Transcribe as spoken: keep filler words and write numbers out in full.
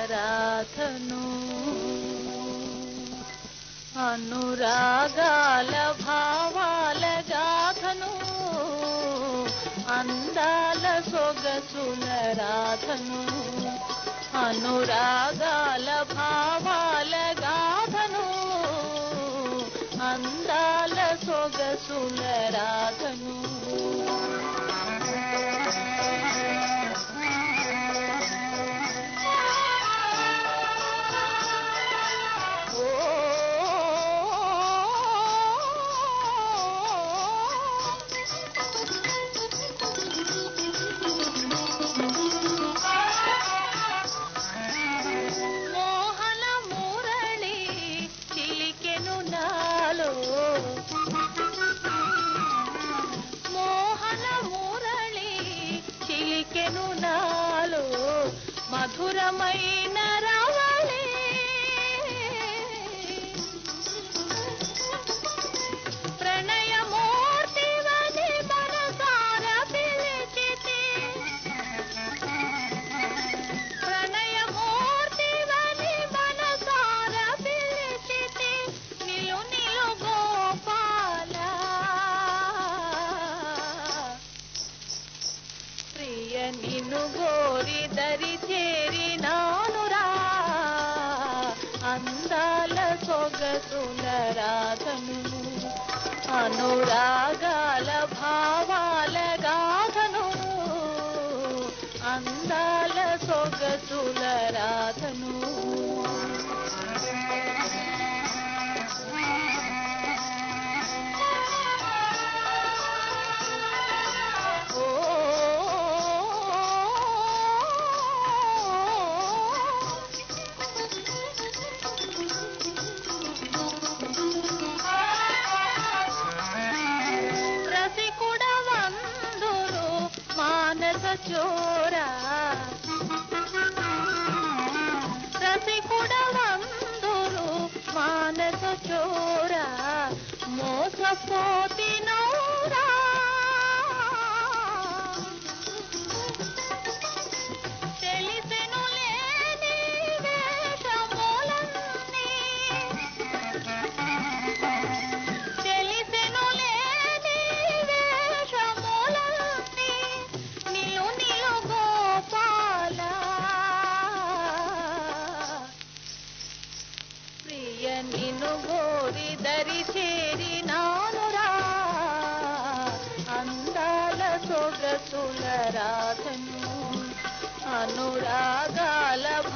రాధను అనురాగాల భావాల గాథను అందాల సొగసుల రాధను అనురాగాల భావాల గాథను అందాల సొగసుల రాధను మధురమైన రవళి ప్రణయమూర్తివని మనసార పిలిచితి ప్రణయమూర్తివని మనసార పిలిచితి నిలు నిలు గోపాల ప్రియ నిన్ను గోరి దరి చేరినానురా అందాల సొగసుల రాధను అనురాగాల భావాల గాథను అందాల సొగసుల రాధను చోరా రసికుడ వందురు మానస చోరా మోసపోతి నౌరా తెలిసెను లేని వేషములన్నీ తెలిసెను లేని వేషములన్నీ నిలు నిలు గోపాల ప్రియ నిన్ను గోరి దరి చేరినానురా అందాల సొగసుల రాధను అనురాగాల